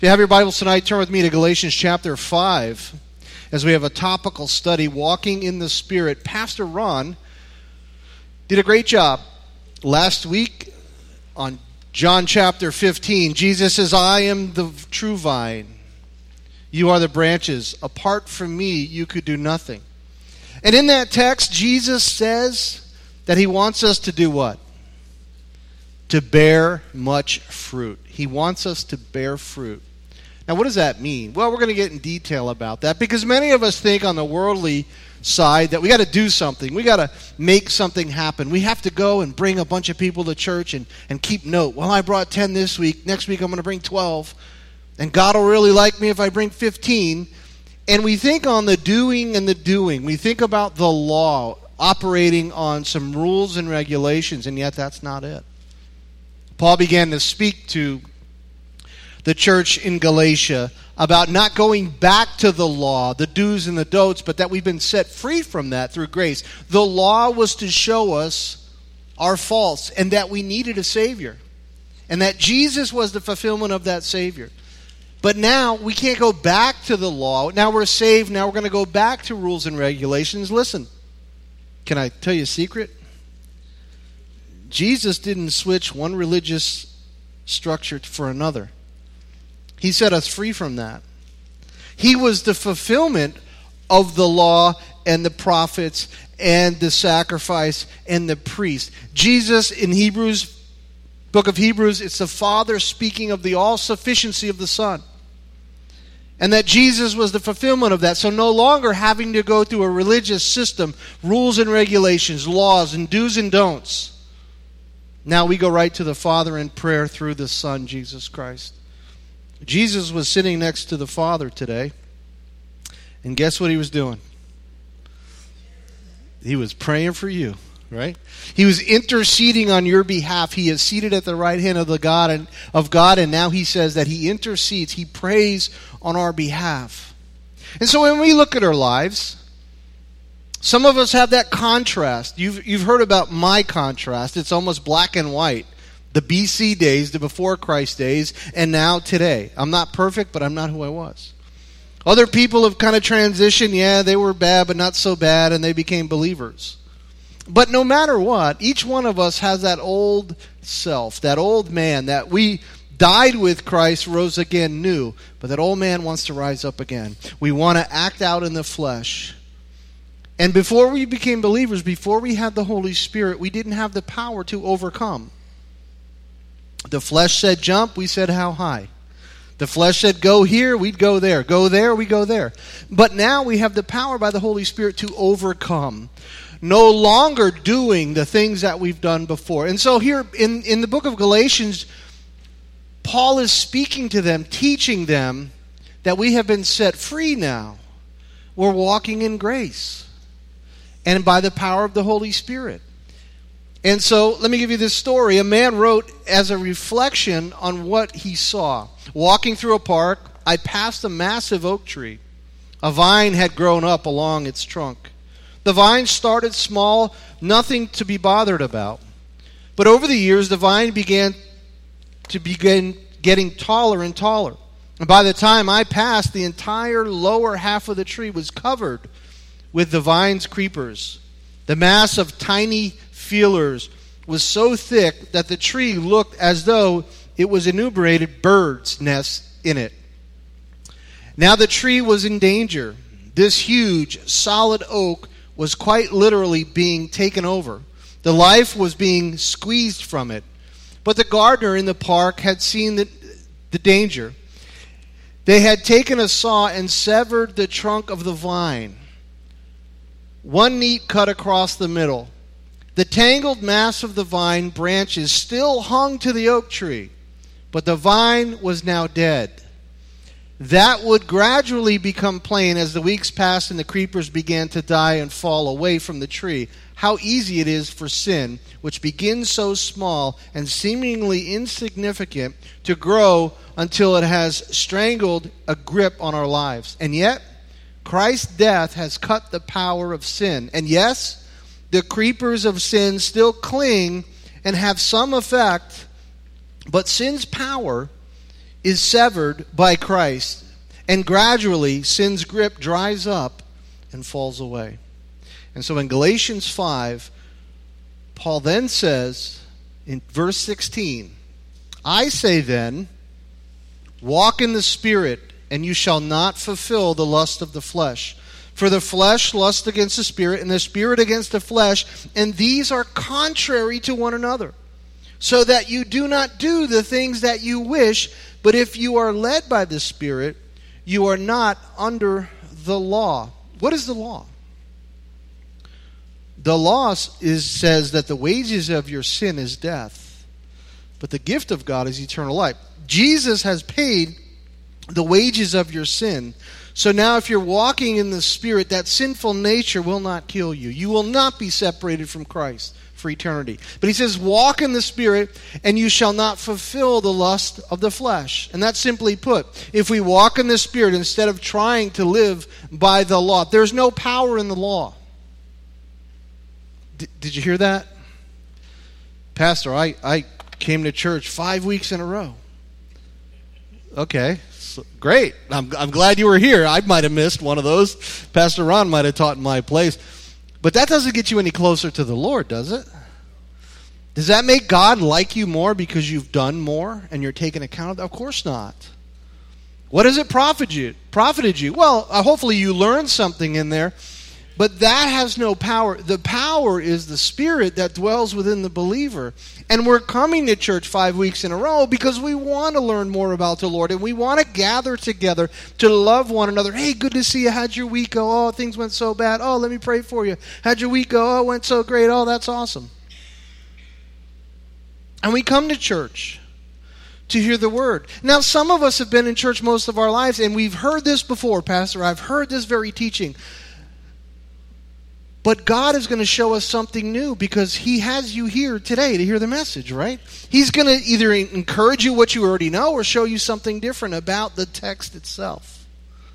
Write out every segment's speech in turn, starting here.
If you have your Bibles tonight, turn with me to Galatians chapter 5 as we have a topical study, Walking in the Spirit. Pastor Ron did a great job last week on John chapter 15. Jesus says, I am the true vine. You are the branches. Apart from me, you could do nothing. And in that text, Jesus says that he wants us to do what? To bear much fruit. He wants us to bear fruit. Now, what does that mean? Well, we're going to get in detail about that because many of us think on the worldly side that we got to do something. We got to make something happen. We have to go and bring a bunch of people to church and keep note. Well, I brought 10 this week. Next week I'm going to bring 12. And God will really like me if I bring 15. And we think on the doing and the doing. We think about the law operating on some rules and regulations, and yet that's not it. Paul began to speak to the church in Galatia about not going back to the law, the do's and the don'ts, but that we've been set free from that through grace. The law was to show us our faults and that we needed a Savior and that Jesus was the fulfillment of that Savior. But now we can't go back to the law. Now we're saved. Now we're going to go back to rules and regulations. Listen, can I tell you a secret? Jesus didn't switch one religious structure for another. He set us free from that. He was the fulfillment of the law and the prophets and the sacrifice and the priest. Jesus in book of Hebrews, it's the Father speaking of the all-sufficiency of the Son. And that Jesus was the fulfillment of that. So no longer having to go through a religious system, rules and regulations, laws and do's and don'ts. Now we go right to the Father in prayer through the Son, Jesus Christ. Jesus was sitting next to the Father today. And guess what he was doing? He was praying for you, right? He was interceding on your behalf. He is seated at the right hand of God, and now he says that he intercedes. He prays on our behalf. And so when we look at our lives, some of us have that contrast. You've heard about my contrast. It's almost black and white. The BC days, the before Christ days, and now today. I'm not perfect, but I'm not who I was. Other people have kind of transitioned. Yeah, they were bad, but not so bad, and they became believers. But no matter what, each one of us has that old self, that old man that we died with Christ, rose again new. But that old man wants to rise up again. We want to act out in the flesh. And before we became believers, before we had the Holy Spirit, we didn't have the power to overcome. The flesh said jump, we said how high. The flesh said go here, we'd go there. Go there, we go there. But now we have the power by the Holy Spirit to overcome. No longer doing the things that we've done before. And so here in the book of Galatians, Paul is speaking to them, teaching them that we have been set free now. We're walking in grace. And by the power of the Holy Spirit. And so, let me give you this story. A man wrote as a reflection on what he saw. Walking through a park, I passed a massive oak tree. A vine had grown up along its trunk. The vine started small, nothing to be bothered about. But over the years, the vine began getting taller and taller. And by the time I passed, the entire lower half of the tree was covered with the vine's creepers. The mass of tiny feelers was so thick that the tree looked as though it was enumerated birds' nests in it. Now the tree was in danger. This huge, solid oak was quite literally being taken over. The life was being squeezed from it. But the gardener in the park had seen the danger. They had taken a saw and severed the trunk of the vine. One neat cut across the middle. The tangled mass of the vine branches still hung to the oak tree, but the vine was now dead. That would gradually become plain as the weeks passed and the creepers began to die and fall away from the tree. How easy it is for sin, which begins so small and seemingly insignificant, to grow until it has strangled a grip on our lives. And yet, Christ's death has cut the power of sin. And yes, the creepers of sin still cling and have some effect, but sin's power is severed by Christ, and gradually sin's grip dries up and falls away. And so in Galatians 5, Paul then says in verse 16, I say then, walk in the Spirit, and you shall not fulfill the lust of the flesh. For the flesh lusts against the Spirit, and the Spirit against the flesh, and these are contrary to one another, so that you do not do the things that you wish. But if you are led by the Spirit, you are not under the law. What is the law? The law says that the wages of your sin is death, but the gift of God is eternal life. Jesus has paid the wages of your sin. So now if you're walking in the Spirit, that sinful nature will not kill you. You will not be separated from Christ for eternity. But he says, walk in the Spirit, and you shall not fulfill the lust of the flesh. And that's simply put, if we walk in the Spirit instead of trying to live by the law, there's no power in the law. Did you hear that? Pastor, I came to church 5 weeks in a row. Okay, so, great. I'm glad you were here. I might have missed one of those. Pastor Ron might have taught in my place. But that doesn't get you any closer to the Lord, does it? Does that make God like you more because you've done more and you're taking account of that? Of course not. What does it profited you? Well, hopefully you learned something in there. But that has no power. The power is the Spirit that dwells within the believer. And we're coming to church 5 weeks in a row because we want to learn more about the Lord. And we want to gather together to love one another. Hey, good to see you. How'd your week go? Oh, things went so bad. Oh, let me pray for you. How'd your week go? Oh, it went so great. Oh, that's awesome. And we come to church to hear the Word. Now, some of us have been in church most of our lives, and we've heard this before, Pastor. I've heard this very teaching. But God is going to show us something new because He has you here today to hear the message, right? He's going to either encourage you what you already know or show you something different about the text itself.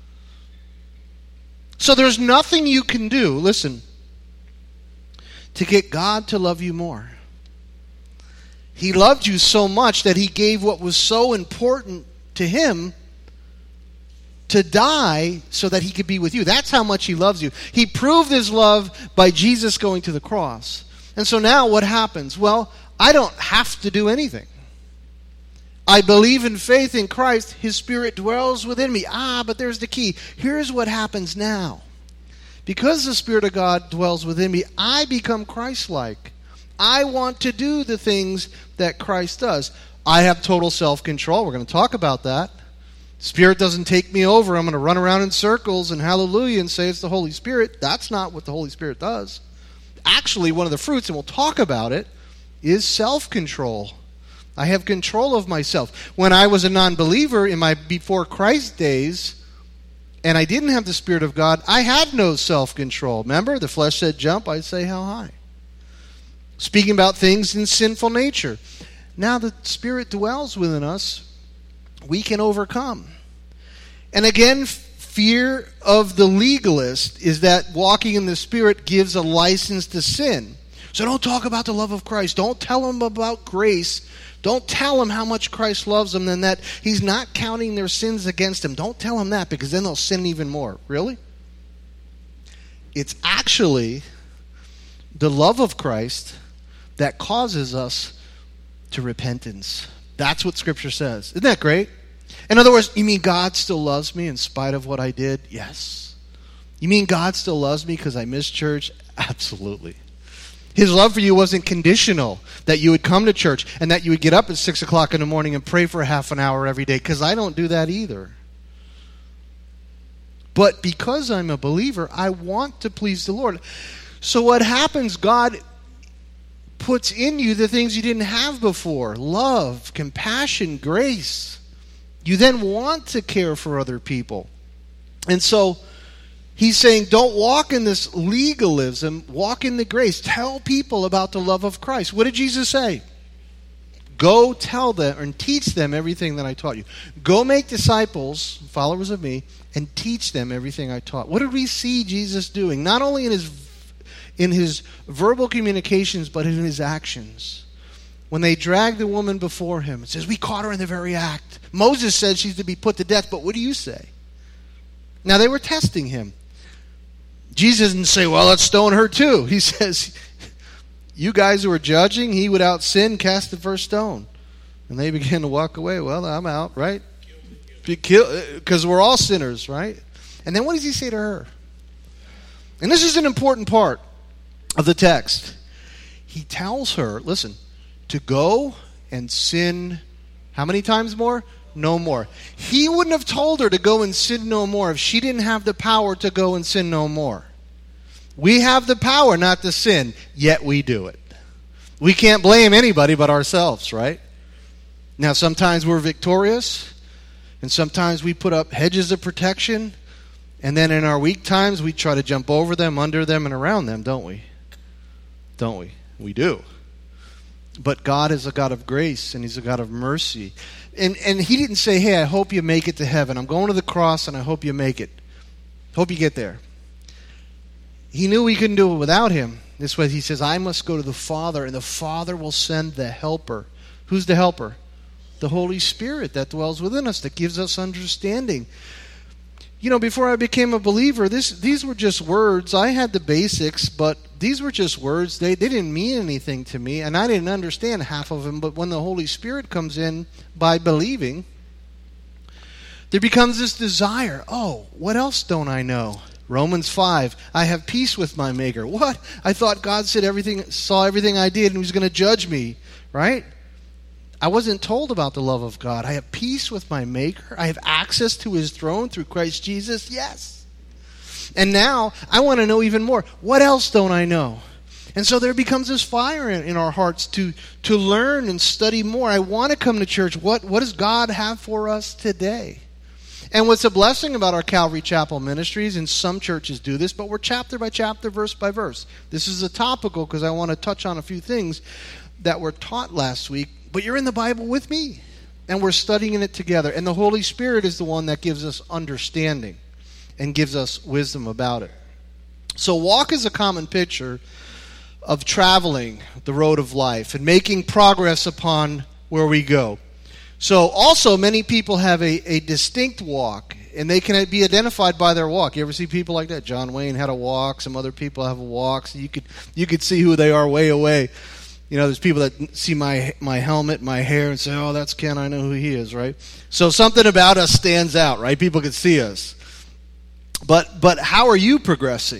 So there's nothing you can do, listen, to get God to love you more. He loved you so much that He gave what was so important to Him to die so that He could be with you. That's how much He loves you. He proved His love by Jesus going to the cross. And so now what happens? Well, I don't have to do anything. I believe in faith in Christ. His Spirit dwells within me. But there's the key. Here's what happens now. Because the Spirit of God dwells within me, I become Christ-like. I want to do the things that Christ does. I have total self-control. We're going to talk about that. Spirit doesn't take me over. I'm going to run around in circles and hallelujah and say it's the Holy Spirit. That's not what the Holy Spirit does. Actually, one of the fruits, and we'll talk about it, is self-control. I have control of myself. When I was a non-believer in my before Christ days, and I didn't have the Spirit of God, I had no self-control. Remember, the flesh said jump, I'd say how high. Speaking about things in sinful nature. Now the Spirit dwells within us, we can overcome. And again, fear of the legalist is that walking in the Spirit gives a license to sin. So don't talk about the love of Christ. Don't tell them about grace. Don't tell them how much Christ loves them and that He's not counting their sins against them. Don't tell them that because then they'll sin even more. Really? It's actually the love of Christ that causes us to repentance. That's what Scripture says. Isn't that great? In other words, you mean God still loves me in spite of what I did? Yes. You mean God still loves me because I missed church? Absolutely. His love for you wasn't conditional, that you would come to church and that you would get up at 6 o'clock in the morning and pray for half an hour every day, because I don't do that either. But because I'm a believer, I want to please the Lord. So what happens, God puts in you the things you didn't have before. Love, compassion, grace. You then want to care for other people. And so He's saying, don't walk in this legalism, walk in the grace. Tell people about the love of Christ. What did Jesus say? Go tell them and teach them everything that I taught you. Go make disciples, followers of me, and teach them everything I taught. What did we see Jesus doing? Not only in his verbal communications, but in His actions. when they dragged the woman before him, it says, we caught her in the very act. Moses said she's to be put to death, but what do you say? Now, they were testing him. Jesus didn't say, well, let's stone her too. He says, you guys who are judging, he without sin cast the first stone. And they began to walk away. Well, I'm out, right? Because we're all sinners, right? And then what does he say to her? And this is an important part of the text. He tells her, listen, to go and sin how many times more? No more. He wouldn't have told her to go and sin no more if she didn't have the power to go and sin no more. We have the power not to sin, yet we do it. We can't blame anybody but ourselves, right? Now, sometimes we're victorious, and sometimes we put up hedges of protection, and then in our weak times, we try to jump over them, under them, and around them, don't we? Don't we? We do. But God is a God of grace, and he's a God of mercy. And he didn't say, hey, I hope you make it to heaven. I'm going to the cross, and I hope you make it. Hope you get there. He knew he couldn't do it without him. This way he says, I must go to the Father, and the Father will send the helper. Who's the helper? The Holy Spirit that dwells within us, that gives us understanding. You know, before I became a believer, these were just words. I had the basics, but these were just words. They didn't mean anything to me, and I didn't understand half of them. But when the Holy Spirit comes in by believing, there becomes this desire. Oh, what else don't I know? Romans 5, I have peace with my Maker. What? I thought God saw everything I did and he was going to judge me, right? I wasn't told about the love of God. I have peace with my Maker. I have access to his throne through Christ Jesus. Yes. And now I want to know even more. What else don't I know? And so there becomes this fire in our hearts to learn and study more. I want to come to church. What does God have for us today? And what's a blessing about our Calvary Chapel ministries, and some churches do this, but we're chapter by chapter, verse by verse. This is a topical because I want to touch on a few things that were taught last week. But you're in the Bible with me, and we're studying it together. And the Holy Spirit is the one that gives us understanding and gives us wisdom about it. So walk is a common picture of traveling the road of life and making progress upon where we go. So also many people have a distinct walk, and they can be identified by their walk. You ever see people like that? John Wayne had a walk. Some other people have a walk. So you could see who they are way away. You know, there's people that see my helmet, my hair, and say, oh, that's Ken, I know who he is, right? So something about us stands out, right? People can see us. But how are you progressing?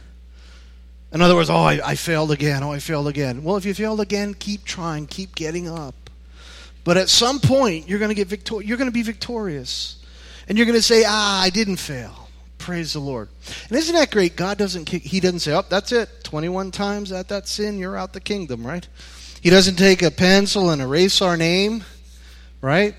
In other words, oh, I failed again. Oh, I failed again. Well, if you failed again, keep trying, keep getting up. But at some point, you're going to be victorious. And you're going to say, I didn't fail. Praise the Lord. And isn't that great? God he doesn't say, oh, that's it. 21 times at that sin, you're out the kingdom, right? He doesn't take a pencil and erase our name, right?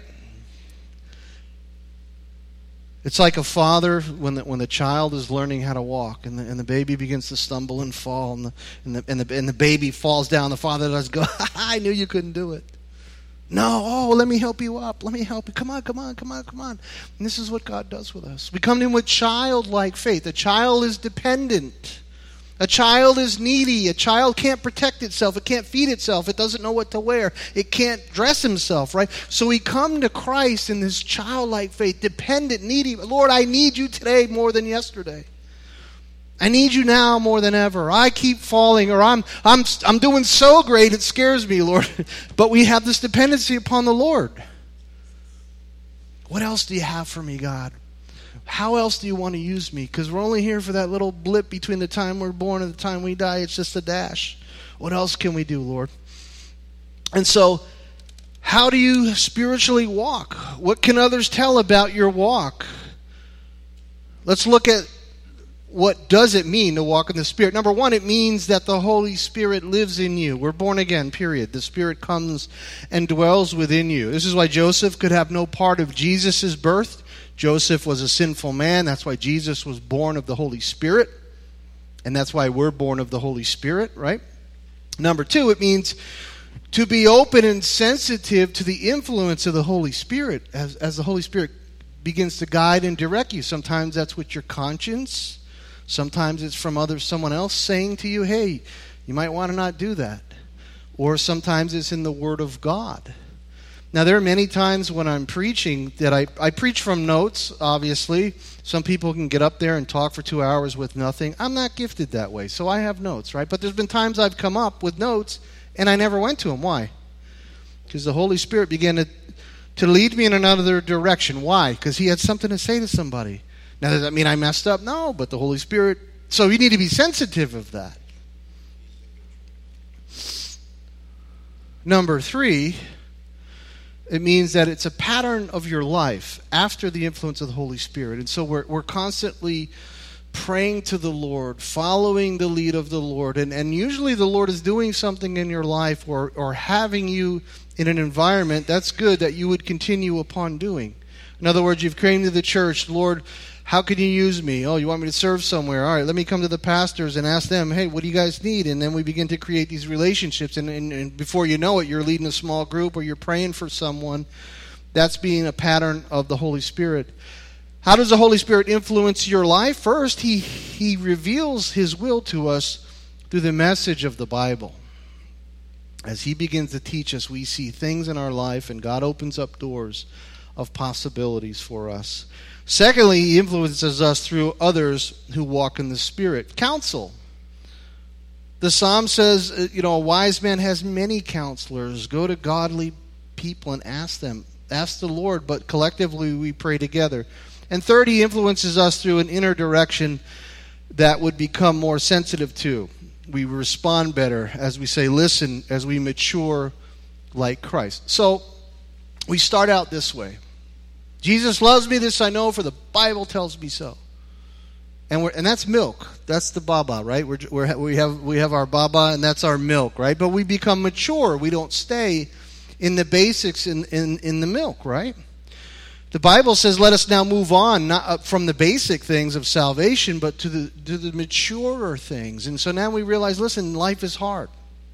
It's like a father when the child is learning how to walk, and the baby begins to stumble and fall, and the baby falls down. The father does go, I knew you couldn't do it. No, let me help you up. Let me help you. Come on. And this is what God does with us. We come to him with childlike faith. A child is dependent. A child is needy. A child can't protect itself. It can't feed itself. It doesn't know what to wear. It can't dress himself, right? So we come to Christ in this childlike faith, dependent, needy. Lord, I need you today more than yesterday. I need you now more than ever. I keep falling, or I'm doing so great it scares me, Lord. But we have this dependency upon the Lord. What else do you have for me, God? How else do you want to use me? Because we're only here for that little blip between the time we're born and the time we die. It's just a dash. What else can we do, Lord? And so, how do you spiritually walk? What can others tell about your walk? Let's look at what does it mean to walk in the Spirit? Number one, it means that the Holy Spirit lives in you. We're born again, period. The Spirit comes and dwells within you. This is why Joseph could have no part of Jesus' birth. Joseph was a sinful man. That's why Jesus was born of the Holy Spirit. And that's why we're born of the Holy Spirit, right? Number two, it means to be open and sensitive to the influence of the Holy Spirit as the Holy Spirit begins to guide and direct you. Sometimes that's with your conscience. Sometimes it's from someone else saying to you, hey, you might want to not do that. or sometimes it's in the Word of God. Now, there are many times when I'm preaching that I preach from notes, obviously. Some people can get up there and talk for 2 hours with nothing. I'm not gifted that way, so I have notes, right? But there's been times I've come up with notes, and I never went to them. Why? Because the Holy Spirit began to lead me in another direction. Why? Because He had something to say to somebody. Now, does that mean I messed up? No, but the Holy Spirit... So you need to be sensitive of that. Number 3... it means that it's a pattern of your life after the influence of the Holy Spirit. And so we're constantly praying to the Lord, following the lead of the Lord. And usually the Lord is doing something in your life or having you in an environment that's good that you would continue upon doing. In other words, you've came to the church, Lord, how can you use me? Oh, you want me to serve somewhere? All right, let me come to the pastors and ask them, hey, what do you guys need? And then we begin to create these relationships. And before you know it, you're leading a small group or you're praying for someone. That's being a pattern of the Holy Spirit. How does the Holy Spirit influence your life? First, He reveals His will to us through the message of the Bible. As He begins to teach us, we see things in our life, and God opens up doors of possibilities for us. Secondly, He influences us through others who walk in the Spirit. Counsel. The Psalm says, a wise man has many counselors. Go to godly people and ask them. Ask the Lord, but collectively we pray together. And third, He influences us through an inner direction that would become more sensitive to. We respond better as we say, listen, as we mature like Christ. So, we start out this way. Jesus loves me, this I know, for the Bible tells me so. And that's milk. That's the baba, right? We have our baba, and that's our milk, right? But we become mature. We don't stay in the basics in the milk, right? The Bible says, let us now move on, not from the basic things of salvation, but to the maturer things. And so now we realize, listen, life is hard.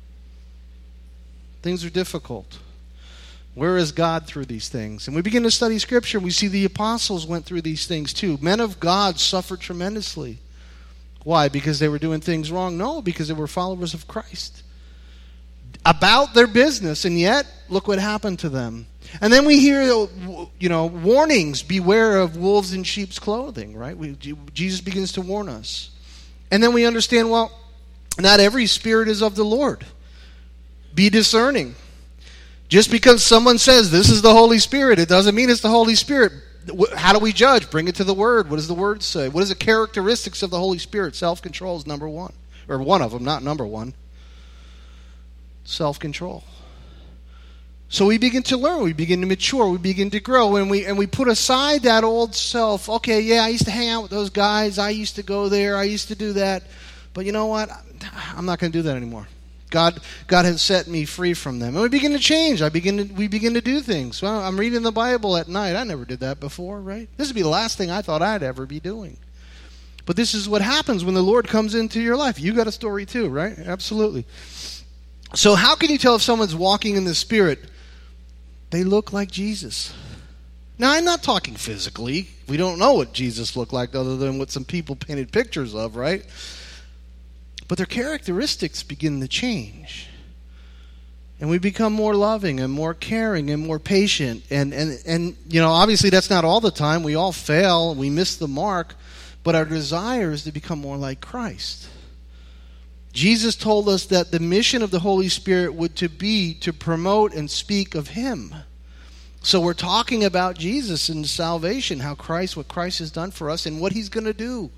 Things are difficult. Where is God through these things? And we begin to study Scripture, and we see the apostles went through these things too. Men of God suffered tremendously. Why? Because they were doing things wrong? No, because they were followers of Christ. About their business, and yet, look what happened to them. And then we hear, warnings, beware of wolves in sheep's clothing, right? Jesus begins to warn us. And then we understand, well, not every spirit is of the Lord. Be discerning. Just because someone says this is the Holy Spirit, it doesn't mean it's the Holy Spirit. How do we judge? Bring it to the Word. What does the Word say? What is the characteristics of the Holy Spirit? Self-control is number one. Or one of them, not number one. Self-control. So we begin to learn, we begin to mature, we begin to grow, and we put aside that old self. Okay, yeah, I used to hang out with those guys, I used to go there, I used to do that, but you know what? I'm not going to do that anymore. God has set me free from them. And we begin to change. We begin to do things. Well, I'm reading the Bible at night. I never did that before, right? This would be the last thing I thought I'd ever be doing. But this is what happens when the Lord comes into your life. You got a story too, right? Absolutely. So how can you tell if someone's walking in the Spirit? They look like Jesus. Now, I'm not talking physically. We don't know what Jesus looked like other than what some people painted pictures of, right? But their characteristics begin to change. And we become more loving and more caring and more patient. And obviously that's not all the time. We all fail. We miss the mark. But our desire is to become more like Christ. Jesus told us that the mission of the Holy Spirit would be to promote and speak of Him. So we're talking about Jesus and salvation, what Christ has done for us and what He's going to do.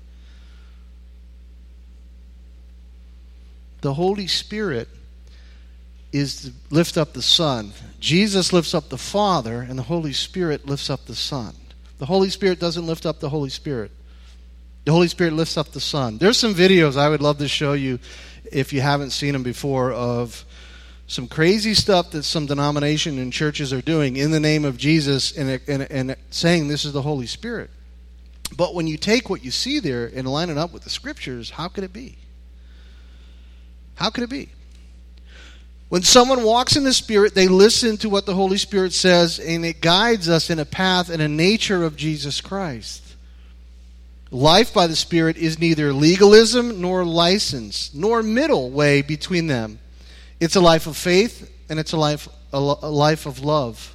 The Holy Spirit is to lift up the Son. Jesus lifts up the Father, and the Holy Spirit lifts up the Son. The Holy Spirit doesn't lift up the Holy Spirit. The Holy Spirit lifts up the Son. There's some videos I would love to show you if you haven't seen them before of some crazy stuff that some denomination and churches are doing in the name of Jesus and saying this is the Holy Spirit. But when you take what you see there and line it up with the Scriptures, how could it be? How could it be? When someone walks in the Spirit, they listen to what the Holy Spirit says, and it guides us in a path and a nature of Jesus Christ. Life by the Spirit is neither legalism nor license, nor middle way between them. It's a life of faith, and it's a life of love.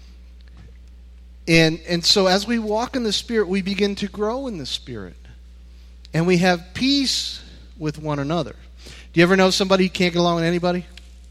And so as we walk in the Spirit, we begin to grow in the Spirit. And we have peace with one another. Do you ever know somebody who can't get along with anybody?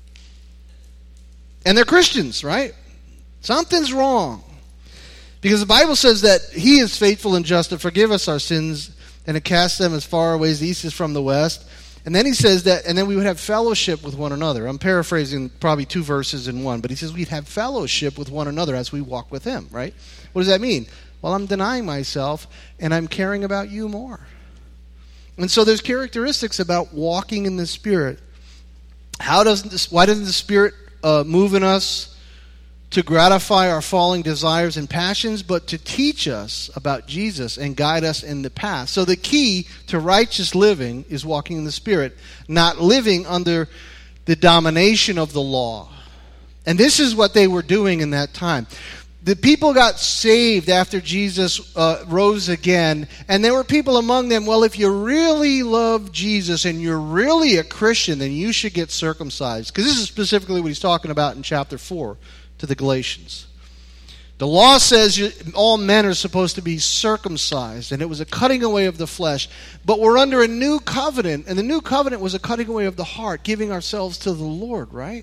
And they're Christians, right? Something's wrong. Because the Bible says that He is faithful and just to forgive us our sins and to cast them as far away as the east is from the west. And then He says that, and then we would have fellowship with one another. I'm paraphrasing probably 2 verses in one, but He says we'd have fellowship with one another as we walk with Him, right? What does that mean? Well, I'm denying myself and I'm caring about you more. And so there's characteristics about walking in the Spirit. Why doesn't the Spirit move in us to gratify our falling desires and passions, but to teach us about Jesus and guide us in the path? So the key to righteous living is walking in the Spirit, not living under the domination of the law. And this is what they were doing in that time. The people got saved after Jesus rose again, and there were people among them, well, if you really love Jesus and you're really a Christian, then you should get circumcised. Because this is specifically what he's talking about in chapter 4 to the Galatians. The law says all men are supposed to be circumcised, and it was a cutting away of the flesh. But we're under a new covenant, and the new covenant was a cutting away of the heart, giving ourselves to the Lord, right?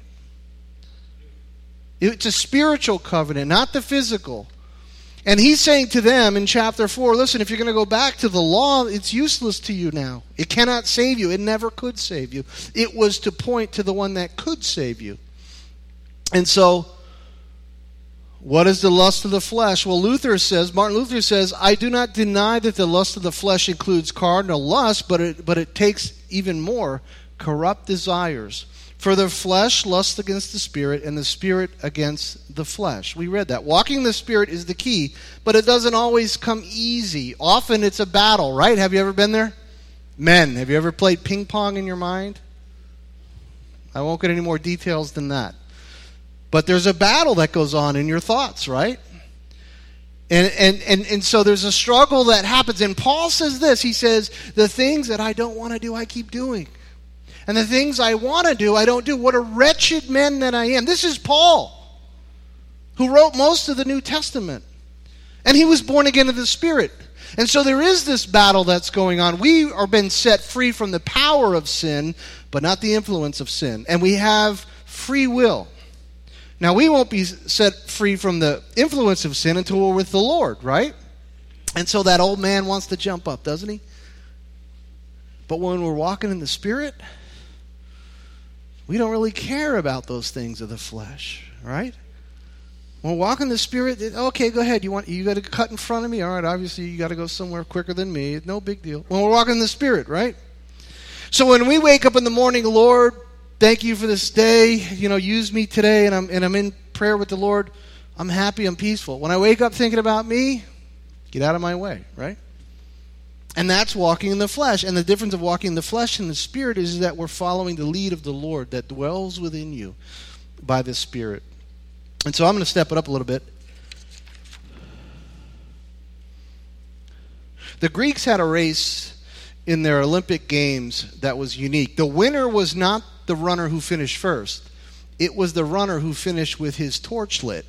It's a spiritual covenant, not the physical. And he's saying to them in chapter 4, listen, if you're going to go back to the law, it's useless to you now. It cannot save you. It never could save you. It was to point to the one that could save you. And so, what is the lust of the flesh? Well, Martin Luther says, I do not deny that the lust of the flesh includes carnal lust, but it takes even more corrupt desires. For the flesh lusts against the Spirit, and the Spirit against the flesh. We read that. Walking in the Spirit is the key, but it doesn't always come easy. Often it's a battle, right? Have you ever been there? Men, have you ever played ping pong in your mind? I won't get any more details than that. But there's a battle that goes on in your thoughts, right? And so there's a struggle that happens. And Paul says this. He says, the things that I don't want to do, I keep doing. And the things I want to do, I don't do. What a wretched man that I am. This is Paul, who wrote most of the New Testament. And he was born again of the Spirit. And so there is this battle that's going on. We are been set free from the power of sin, but not the influence of sin. And we have free will. Now, we won't be set free from the influence of sin until we're with the Lord, right? And so that old man wants to jump up, doesn't he? But when we're walking in the Spirit, we don't really care about those things of the flesh, right? When we're walking in the Spirit, okay, go ahead. You got to cut in front of me? All right, obviously you got to go somewhere quicker than me. No big deal. When we're walking in the Spirit, right? So when we wake up in the morning, Lord, thank you for this day. Use me today, and I'm in prayer with the Lord. I'm happy. I'm peaceful. When I wake up thinking about me, get out of my way, right? And that's walking in the flesh. And the difference of walking in the flesh and the Spirit is that we're following the lead of the Lord that dwells within you by the Spirit. And so I'm going to step it up a little bit. The Greeks had a race in their Olympic Games that was unique. The winner was not the runner who finished first. It was the runner who finished with his torch lit.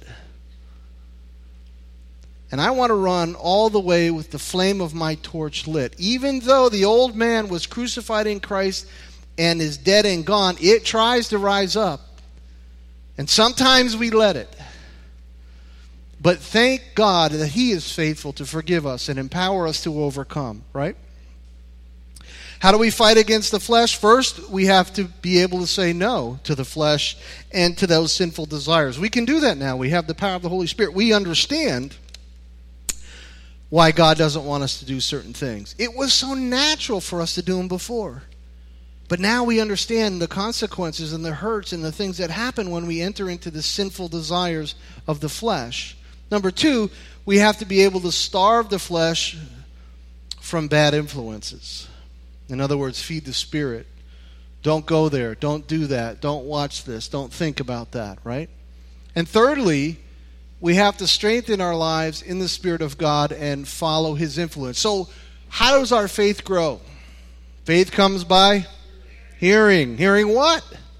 And I want to run all the way with the flame of my torch lit. Even though the old man was crucified in Christ and is dead and gone, it tries to rise up. And sometimes we let it. But thank God that He is faithful to forgive us and empower us to overcome, right? How do we fight against the flesh? First, we have to be able to say no to the flesh and to those sinful desires. We can do that now. We have the power of the Holy Spirit. We understand why God doesn't want us to do certain things. It was so natural for us to do them before. But now we understand the consequences and the hurts and the things that happen when we enter into the sinful desires of the flesh. Number 2, we have to be able to starve the flesh from bad influences. In other words, feed the Spirit. Don't go there. Don't do that. Don't watch this. Don't think about that, right? And thirdly, we have to strengthen our lives in the Spirit of God and follow His influence. So how does our faith grow? Faith comes by hearing. Hearing what?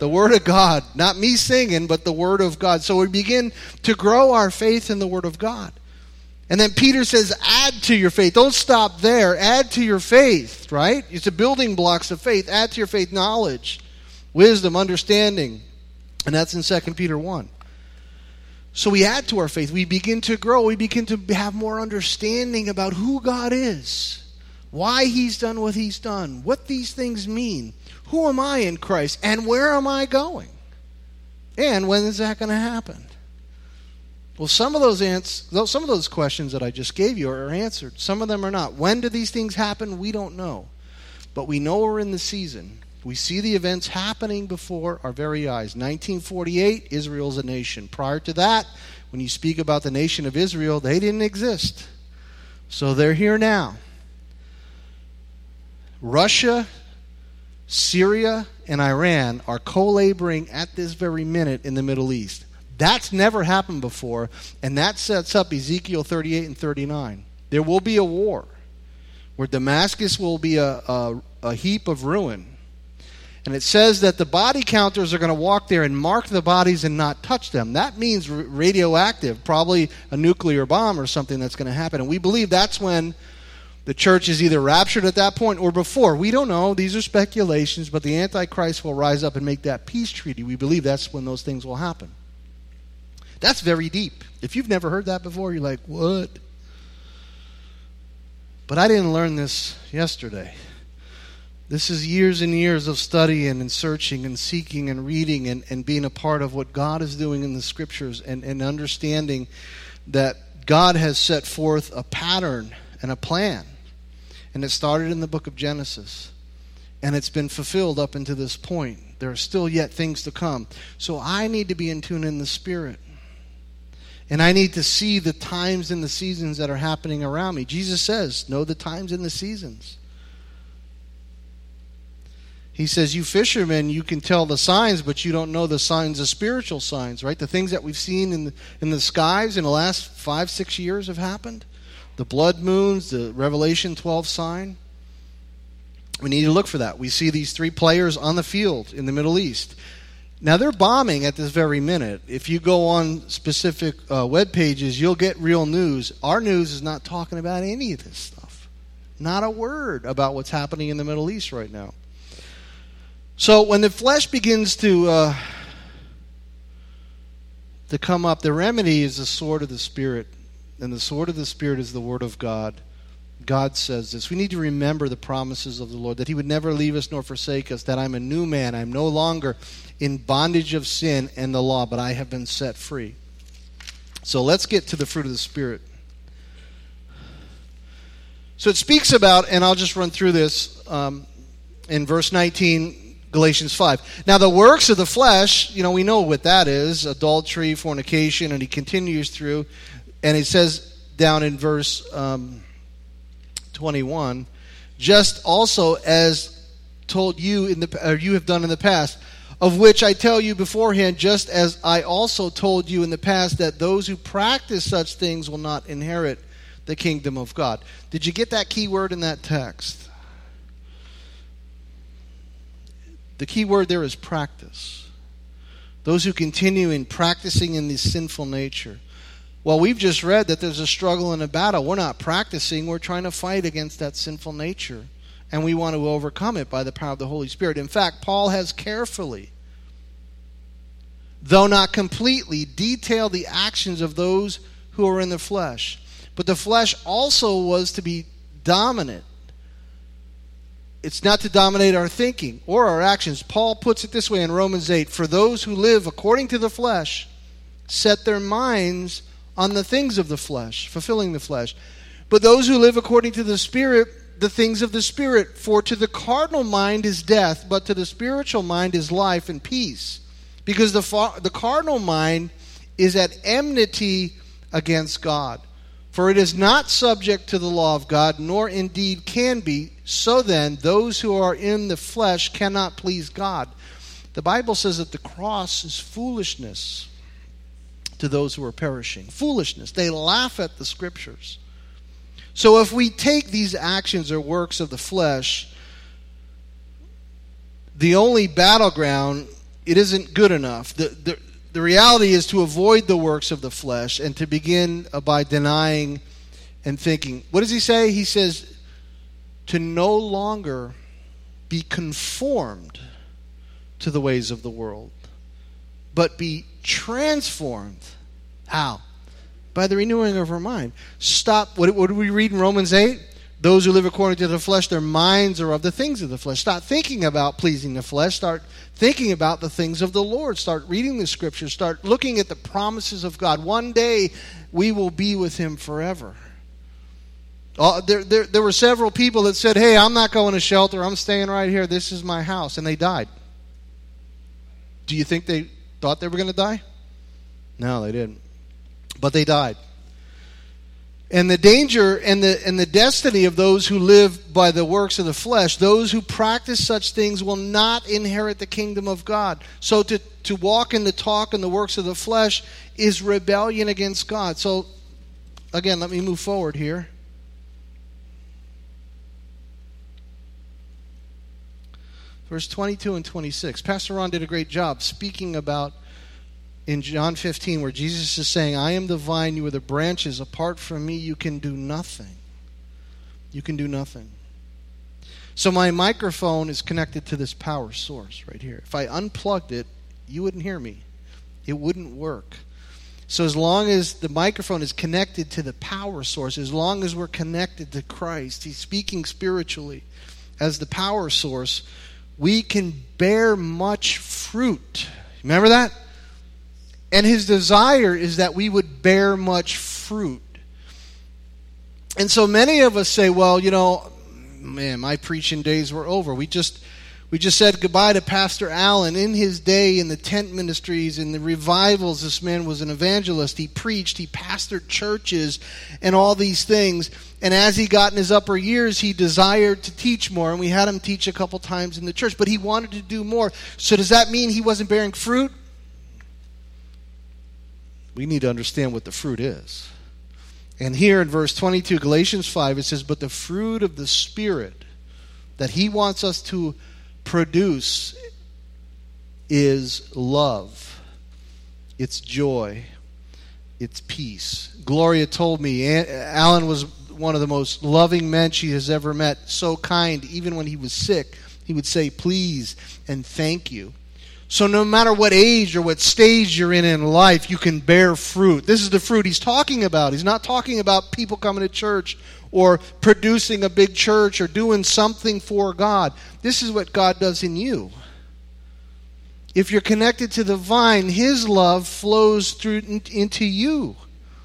The Word of God. Not me singing, but the Word of God. So we begin to grow our faith in the Word of God. And then Peter says, add to your faith. Don't stop there. Add to your faith, right? It's the building blocks of faith. Add to your faith knowledge, wisdom, understanding. And that's in 2 Peter 1. So we add to our faith. We begin to grow. We begin to have more understanding about who God is, why He's done what He's done, what these things mean, who am I in Christ, and where am I going? And when is that going to happen? Well, some of those questions that I just gave you are answered. Some of them are not. When do these things happen? We don't know. But we know we're in the season. We see the events happening before our very eyes. 1948, Israel's a nation. Prior to that, when you speak about the nation of Israel, they didn't exist. So they're here now. Russia, Syria, and Iran are co-laboring at this very minute in the Middle East. That's never happened before, and that sets up Ezekiel 38 and 39. There will be a war where Damascus will be a heap of ruin. And it says that the body counters are going to walk there and mark the bodies and not touch them. That means radioactive, probably a nuclear bomb or something that's going to happen. And we believe that's when the church is either raptured at that point or before. We don't know. These are speculations, but the Antichrist will rise up and make that peace treaty. We believe that's when those things will happen. That's very deep. If you've never heard that before, you're like, what? But I didn't learn this yesterday. This is years and years of studying and searching and seeking and reading and being a part of what God is doing in the Scriptures and understanding that God has set forth a pattern and a plan. And it started in the book of Genesis. And it's been fulfilled up until this point. There are still yet things to come. So I need to be in tune in the Spirit. And I need to see the times and the seasons that are happening around me. Jesus says, know the times and the seasons. He says, you fishermen, you can tell the signs, but you don't know the signs, the spiritual signs, right? The things that we've seen in the skies in the last 5-6 years have happened. The blood moons, the Revelation 12 sign. We need to look for that. We see these 3 players on the field in the Middle East. Now, they're bombing at this very minute. If you go on specific web pages, you'll get real news. Our news is not talking about any of this stuff. Not a word about what's happening in the Middle East right now. So when the flesh begins to come up, the remedy is the sword of the Spirit. And the sword of the Spirit is the Word of God. God says this. We need to remember the promises of the Lord, that He would never leave us nor forsake us, that I'm a new man. I'm no longer in bondage of sin and the law, but I have been set free. So let's get to the fruit of the Spirit. So it speaks about, and I'll just run through this, in verse 19, Galatians 5. Now the works of the flesh, we know what that is, adultery, fornication, and he continues through, and it says down in verse 21, just also as told you you have done in the past, of which I tell you beforehand, just as I also told you in the past, that those who practice such things will not inherit the kingdom of God. Did you get that key word in that text? The key word there is practice. Those who continue in practicing in this sinful nature. Well, we've just read that there's a struggle and a battle. We're not practicing. We're trying to fight against that sinful nature. And we want to overcome it by the power of the Holy Spirit. In fact, Paul has carefully, though not completely, detailed the actions of those who are in the flesh. But the flesh also was to be dominant. It's not to dominate our thinking or our actions. Paul puts it this way in Romans 8, for those who live according to the flesh set their minds on the things of the flesh, fulfilling the flesh. But those who live according to the Spirit, the things of the Spirit. For to the carnal mind is death, but to the spiritual mind is life and peace. Because the carnal mind is at enmity against God. For it is not subject to the law of God, nor indeed can be. So then, those who are in the flesh cannot please God. The Bible says that the cross is foolishness to those who are perishing. Foolishness. They laugh at the Scriptures. So if we take these actions or works of the flesh, the only battleground it isn't good enough. The reality is to avoid the works of the flesh and to begin by denying and thinking. What does he say? He says to no longer be conformed to the ways of the world, but be transformed. How? By the renewing of our mind. Stop. What do we read in Romans 8? Those who live according to the flesh, their minds are of the things of the flesh. Stop thinking about pleasing the flesh. Start thinking about the things of the Lord. Start reading the Scriptures. Start looking at the promises of God. One day we will be with Him forever. There were several people that said, hey, I'm not going to shelter. I'm staying right here. This is my house. And they died. Do you think they thought they were going to die? No, they didn't. But they died. And the danger and the destiny of those who live by the works of the flesh, those who practice such things will not inherit the kingdom of God. So to walk and to talk in the works of the flesh is rebellion against God. So, again, let me move forward here. Verse 22 and 26. Pastor Ron did a great job speaking about in John 15 where Jesus is saying, I am the vine, you are the branches. Apart from me, you can do nothing. You can do nothing. So my microphone is connected to this power source right here. If I unplugged it, you wouldn't hear me. It wouldn't work. So as long as the microphone is connected to the power source, as long as we're connected to Christ, He's speaking spiritually as the power source, we can bear much fruit. Remember that? And His desire is that we would bear much fruit. And so many of us say, well, man, my preaching days were over. We just said goodbye to Pastor Allen. In his day, in the tent ministries, in the revivals, this man was an evangelist. He preached, he pastored churches, and all these things. And as he got in his upper years, he desired to teach more. And we had him teach a couple times in the church. But he wanted to do more. So does that mean he wasn't bearing fruit? We need to understand what the fruit is. And here in verse 22, Galatians 5, it says, but the fruit of the Spirit that He wants us to produce is love, it's joy, it's peace. Gloria told me Alan was one of the most loving men she has ever met, so kind. Even when he was sick, he would say please and thank you. So no matter what age or what stage you're in life, you can bear fruit. This is the fruit he's talking about. He's not talking about people coming to church or producing a big church or doing something for God. This is what God does in you. If you're connected to the vine, His love flows through into you.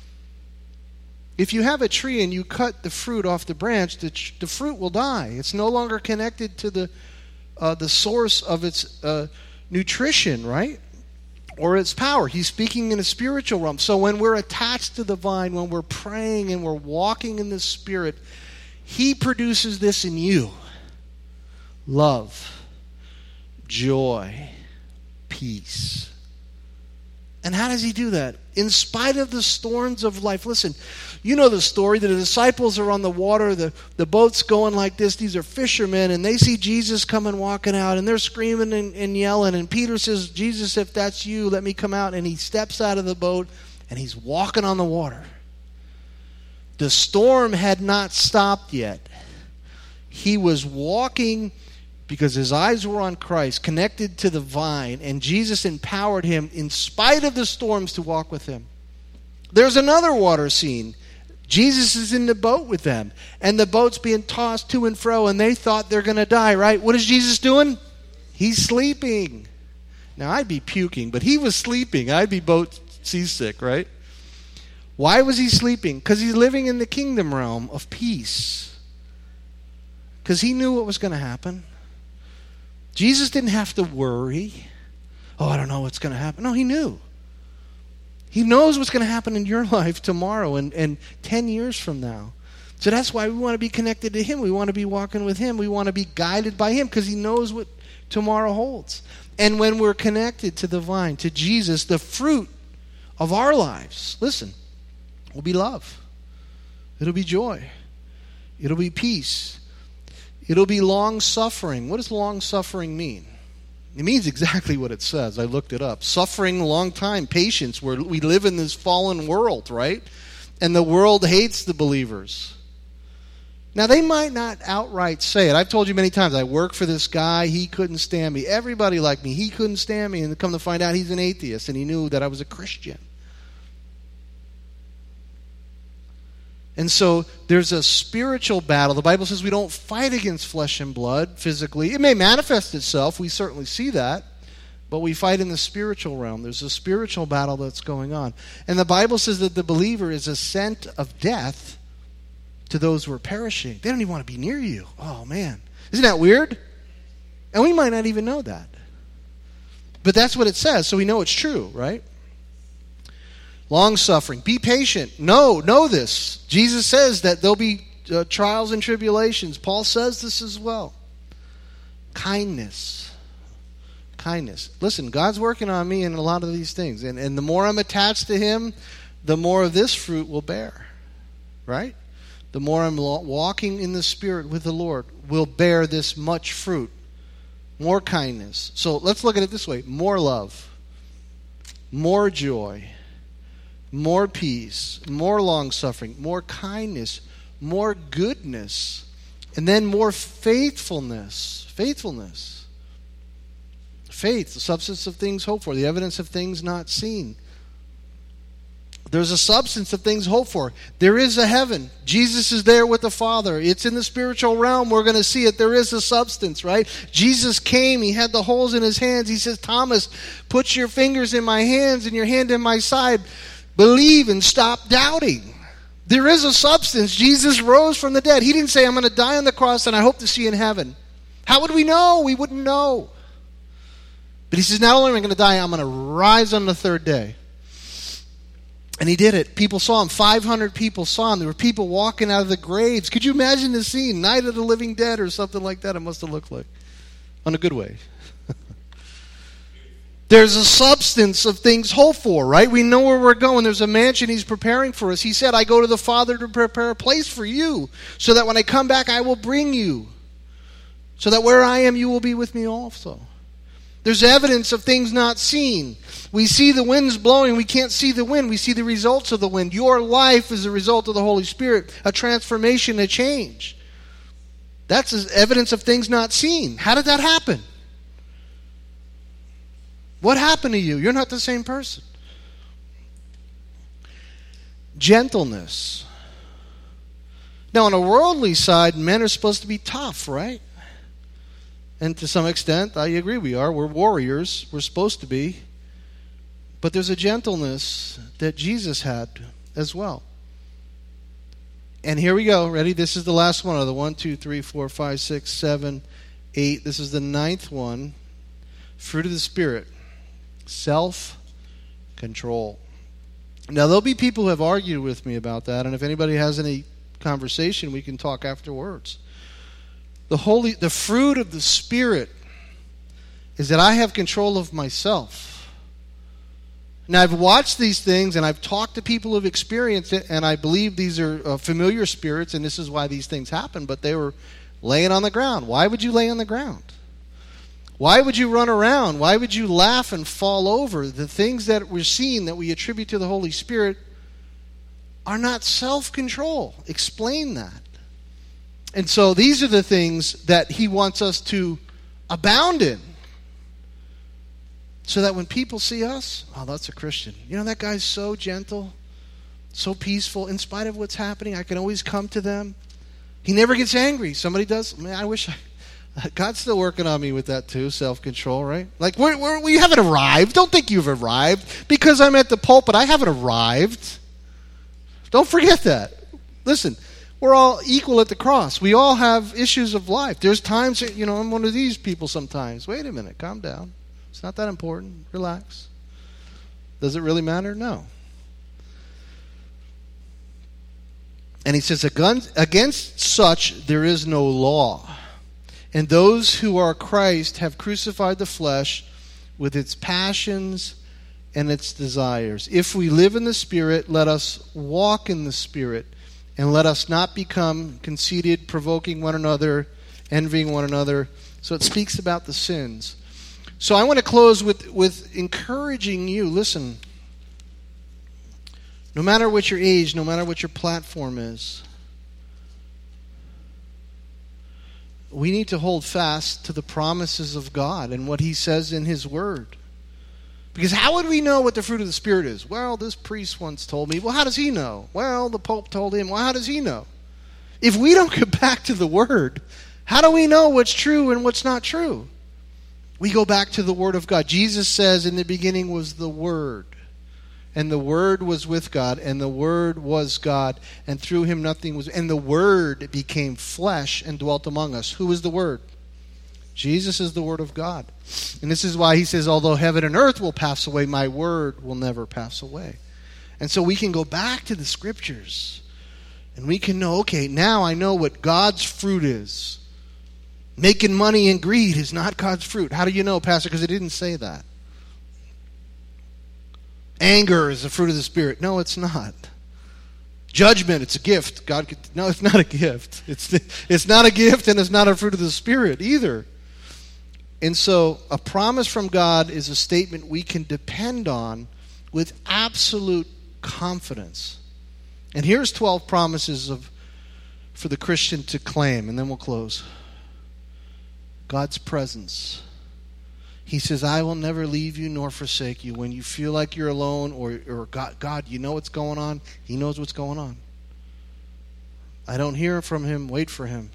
If you have a tree and you cut the fruit off the branch, the fruit will die. It's no longer connected to the source of its nutrition, right? Or its power. He's speaking in a spiritual realm. So when we're attached to the vine, when we're praying and we're walking in the Spirit, He produces this in you. Love, joy, peace. And how does He do that? In spite of the storms of life. Listen, you know the story. The disciples are on the water. The boat's going like this. These are fishermen, and they see Jesus coming walking out, and they're screaming and yelling. And Peter says, Jesus, if that's you, let me come out. And he steps out of the boat, and he's walking on the water. The storm had not stopped yet. He was walking because his eyes were on Christ, connected to the vine, and Jesus empowered him in spite of the storms to walk with Him. There's another water scene. Jesus is in the boat with them, and the boat's being tossed to and fro, and they thought they're going to die, right? What is Jesus doing? He's sleeping. Now, I'd be puking, but He was sleeping. I'd be boat seasick, right? Why was He sleeping? Because He's living in the kingdom realm of peace. Because He knew what was going to happen. Jesus didn't have to worry. Oh, I don't know what's going to happen. No, He knew. He knows what's going to happen in your life tomorrow and 10 years from now. So that's why we want to be connected to Him. We want to be walking with Him. We want to be guided by Him because He knows what tomorrow holds. And when we're connected to the vine, to Jesus, the fruit of our lives, listen, will be love. It'll be joy. It'll be peace. It'll be long-suffering. What does long-suffering mean? It It means exactly what it says. I looked it up. Suffering a long time, patience. We live in this fallen world, right? And the world hates the believers. Now, they might not outright say it. I've told you many times, I work for this guy. He couldn't stand me. Everybody liked me. He couldn't stand me. And come to find out, he's an atheist, and he knew that I was a Christian. And so there's a spiritual battle. The Bible says we don't fight against flesh and blood physically. It may manifest itself. We certainly see that. But we fight in the spiritual realm. There's a spiritual battle that's going on. And the Bible says that the believer is a scent of death to those who are perishing. They don't even want to be near you. Oh, man. Isn't that weird? And we might not even know that. But that's what it says, so we know it's true, right? Long-suffering. Be patient. Know this. Jesus says that there'll be trials and tribulations. Paul says this as well. Kindness. Listen, God's working on me in a lot of these things. And the more I'm attached to Him, the more of this fruit will bear. Right? The more I'm walking in the Spirit with the Lord, will bear this much fruit. More kindness. So let's look at it this way. More love. More joy. More peace, more long-suffering, more kindness, more goodness, and then more faithfulness. Faithfulness. Faith, the substance of things hoped for, the evidence of things not seen. There's a substance of things hoped for. There is a heaven. Jesus is there with the Father. It's in the spiritual realm. We're going to see it. There is a substance, right? Jesus came. He had the holes in His hands. He says, Thomas, put your fingers in my hands and your hand in my side. Believe and stop doubting. There is a substance. Jesus rose from the dead. He didn't say, I'm going to die on the cross and I hope to see you in heaven. How would we know? We wouldn't know. But He says, not only am I going to die, I'm going to rise on the third day. And He did it. People saw Him. 500 people saw Him. There were people walking out of the graves. Could you imagine the scene? Night of the Living Dead or something like that it must have looked like. On a good way. There's a substance of things hoped for, right? We know where we're going. There's a mansion He's preparing for us. He said, I go to the Father to prepare a place for you, so that when I come back, I will bring you. So that where I am, you will be with me also. There's evidence of things not seen. We see the winds blowing. We can't see the wind. We see the results of the wind. Your life is a result of the Holy Spirit, a transformation, a change. That's evidence of things not seen. How did that happen? What happened to you? You're not the same person. Gentleness. Now, on a worldly side, men are supposed to be tough, right? And to some extent, I agree we are. We're warriors. We're supposed to be. But there's a gentleness that Jesus had as well. And here we go. Ready? This is the last one of the 1, 2, 3, 4, 5, 6, 7, 8. This is the 9th one. Fruit of the Spirit. Self-control. Now, there'll be people who have argued with me about that, and if anybody has any conversation, we can talk afterwards. The fruit of the Spirit is that I have control of myself. Now, I've watched these things, and I've talked to people who have experienced it, and I believe these are familiar spirits, and this is why these things happen, but they were laying on the ground. Why would you lay on the ground? Why would you run around? Why would you laugh and fall over? The things that we're seeing that we attribute to the Holy Spirit are not self-control. Explain that. And so these are the things that He wants us to abound in. So that when people see us, oh, that's a Christian. You know, that guy's so gentle, so peaceful. In spite of what's happening, I can always come to them. He never gets angry. Somebody does. Man, I wish God's still working on me with that too, self-control, right? Like, we haven't arrived. Don't think you've arrived. Because I'm at the pulpit, I haven't arrived. Don't forget that. Listen, we're all equal at the cross. We all have issues of life. There's times, I'm one of these people sometimes. Wait a minute, calm down. It's not that important. Relax. Does it really matter? No. And He says, against such there is no law. And those who are Christ have crucified the flesh with its passions and its desires. If we live in the Spirit, let us walk in the Spirit. And let us not become conceited, provoking one another, envying one another. So it speaks about the sins. So I want to close with encouraging you. Listen, no matter what your age, no matter what your platform is, we need to hold fast to the promises of God and what He says in His Word. Because how would we know what the fruit of the Spirit is? Well, this priest once told me. Well, how does he know? Well, the Pope told him. Well, how does he know? If we don't get back to the Word, how do we know what's true and what's not true? We go back to the Word of God. Jesus says, in the beginning was the Word. And the Word was with God, and the Word was God, and through Him nothing was... And the Word became flesh and dwelt among us. Who is the Word? Jesus is the Word of God. And this is why He says, although heaven and earth will pass away, my Word will never pass away. And so we can go back to the Scriptures, and we can know, okay, now I know what God's fruit is. Making money and greed is not God's fruit. How do you know, Pastor? Because it didn't say that. Anger is the fruit of the Spirit. No, it's not. Judgment, it's a gift. No, it's not a gift. It's not a gift, and it's not a fruit of the Spirit either. And so a promise from God is a statement we can depend on with absolute confidence. And here's 12 promises for the Christian to claim, and then we'll close. God's presence. He says, I will never leave you nor forsake you. When you feel like you're alone or God, you know what's going on. He knows what's going on. I don't hear from Him. Wait for Him.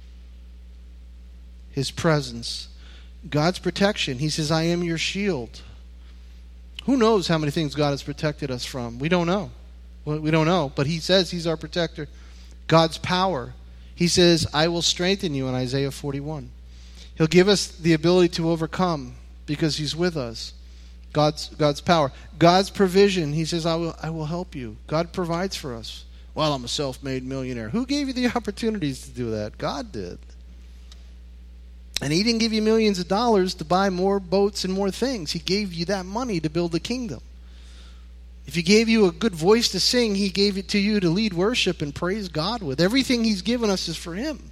His presence. God's protection. He says, I am your shield. Who knows how many things God has protected us from? We don't know. We don't know, but He says He's our protector. God's power. He says, I will strengthen you in Isaiah 41. He'll give us the ability to overcome because He's with us. God's power. God's provision. He says, I will help you. God provides for us. Well, I'm a self-made millionaire. Who gave you the opportunities to do that? God did. And He didn't give you millions of dollars to buy more boats and more things. He gave you that money to build the kingdom. If He gave you a good voice to sing, He gave it to you to lead worship and praise God with. Everything He's given us is for Him.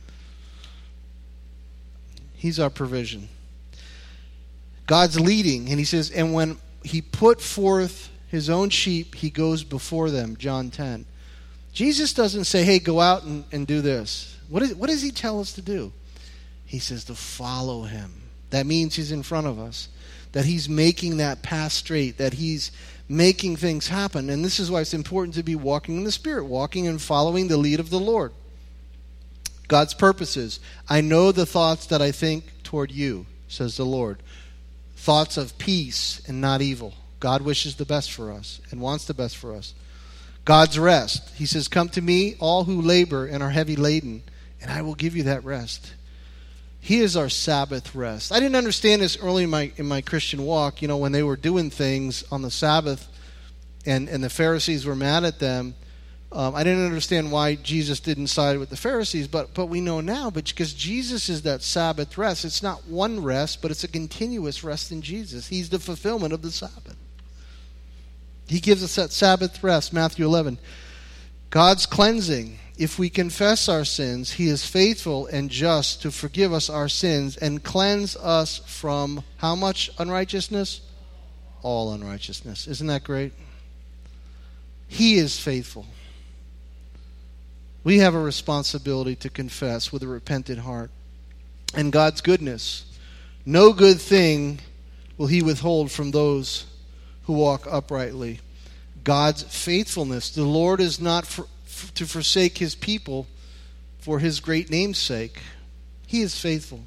He's our provision. God's leading, and He says, and when He put forth His own sheep, He goes before them, John 10. Jesus doesn't say, hey, go out and do this. What does He tell us to do? He says to follow Him. That means He's in front of us, that He's making that path straight, that He's making things happen. And this is why it's important to be walking in the Spirit, walking and following the lead of the Lord. God's purposes. I know the thoughts that I think toward you, says the Lord. Thoughts of peace and not evil. God wishes the best for us and wants the best for us. God's rest. He says, come to me, all who labor and are heavy laden, and I will give you that rest. He is our Sabbath rest. I didn't understand this early in my Christian walk, when they were doing things on the Sabbath and the Pharisees were mad at them. I didn't understand why Jesus didn't side with the Pharisees, but we know now, because Jesus is that Sabbath rest. It's not one rest, but it's a continuous rest in Jesus. He's the fulfillment of the Sabbath. He gives us that Sabbath rest, Matthew 11. God's cleansing. If we confess our sins, He is faithful and just to forgive us our sins and cleanse us from how much unrighteousness? All unrighteousness. Isn't that great? He is faithful. We have a responsibility to confess with a repentant heart. And God's goodness. No good thing will He withhold from those who walk uprightly. God's faithfulness. The Lord is not to forsake His people for His great name's sake. He is faithful.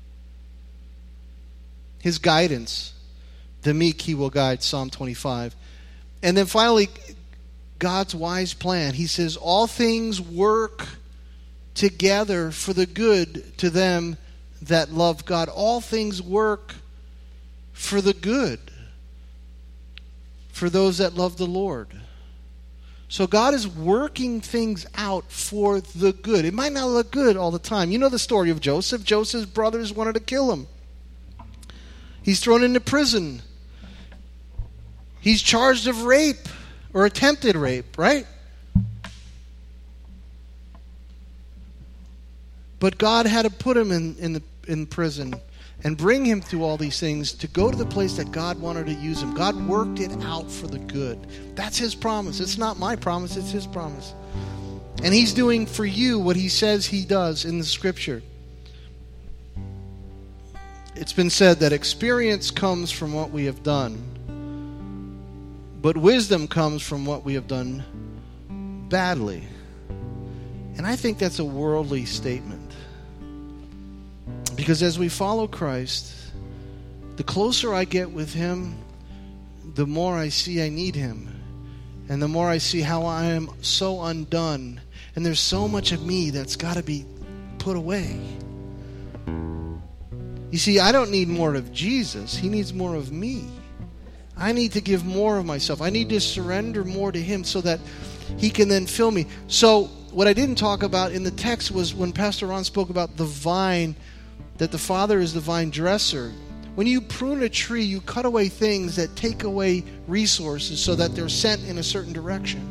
His guidance. The meek He will guide, Psalm 25. And then finally, God's wise plan. He says, all things work together for the good to them that love God. All things work for the good for those that love the Lord. So God is working things out for the good. It might not look good all the time. You know the story of Joseph. Joseph's brothers wanted to kill him. He's thrown into prison. He's charged of rape. Or attempted rape, right? But God had to put him in prison. and bring him through all these things to go to the place that God wanted to use him. God worked it out for the good. That's his promise. It's not my promise, it's his promise. And he's doing for you what he says he does in the scripture. It's been said that experience comes from what we have done, but wisdom comes from what we have done badly. And I think that's a worldly statement. Because as we follow Christ, the closer I get with him, the more I see I need him. And the more I see how I am so undone. And there's so much of me that's got to be put away. You see, I don't need more of Jesus. He needs more of me. I need to give more of myself. I need to surrender more to him so that he can then fill me. So what I didn't talk about in the text was when Pastor Ron spoke about the vine, that the Father is the vine dresser. When you prune a tree, you cut away things that take away resources so that they're sent in a certain direction.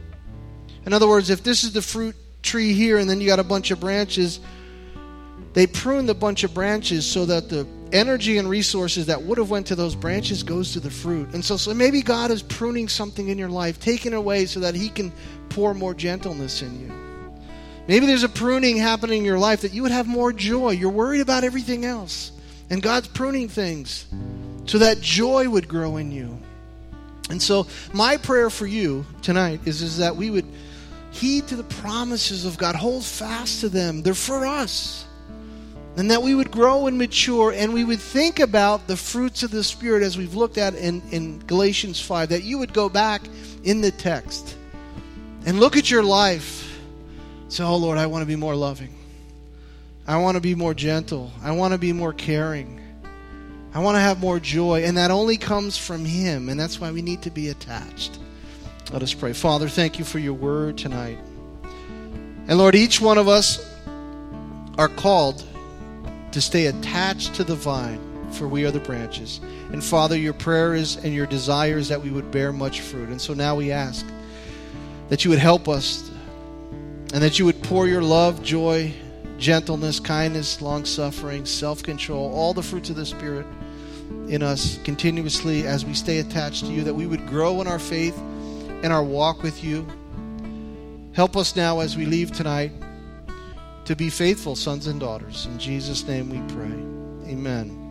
In other words, if this is the fruit tree here and then you got a bunch of branches, they prune the bunch of branches so that the energy and resources that would have went to those branches goes to the fruit. And so maybe God is pruning something in your life, taking away so that he can pour more gentleness in you. Maybe there's a pruning happening in your life that you would have more joy. You're worried about everything else. And God's pruning things so that joy would grow in you. And so my prayer for you tonight is that we would heed to the promises of God. Hold fast to them. They're for us. And that we would grow and mature, and we would think about the fruits of the Spirit as we've looked at in Galatians 5, that you would go back in the text and look at your life. Say, oh Lord, I want to be more loving. I want to be more gentle. I want to be more caring. I want to have more joy. And that only comes from him, and that's why we need to be attached. Let us pray. Father, thank you for your word tonight. And Lord, each one of us are called to stay attached to the vine, for we are the branches. And Father, your prayer is and your desire is that we would bear much fruit. And so now we ask that you would help us and that you would pour your love, joy, gentleness, kindness, long-suffering, self-control, all the fruits of the Spirit in us continuously as we stay attached to you, that we would grow in our faith and our walk with you. Help us now as we leave tonight to be faithful sons and daughters. In Jesus' name we pray. Amen.